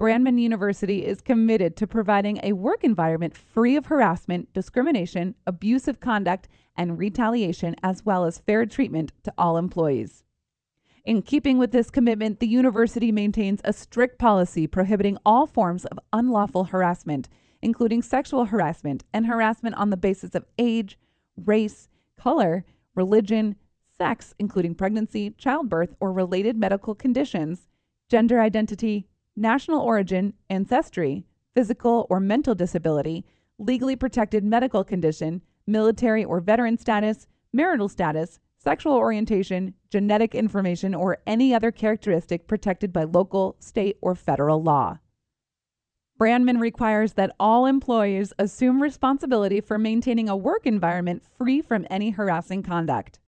Brandman University is committed to providing a work environment free of harassment, discrimination, abusive conduct, and retaliation, as well as fair treatment to all employees. In keeping with this commitment, the university maintains a strict policy prohibiting all forms of unlawful harassment, including sexual harassment and harassment on the basis of age, race, color, religion, sex, including pregnancy, childbirth, or related medical conditions, gender identity, national origin, ancestry, physical or mental disability, legally protected medical condition, military or veteran status, marital status, sexual orientation, genetic information, or any other characteristic protected by local, state, or federal law. Brandman requires that all employees assume responsibility for maintaining a work environment free from any harassing conduct.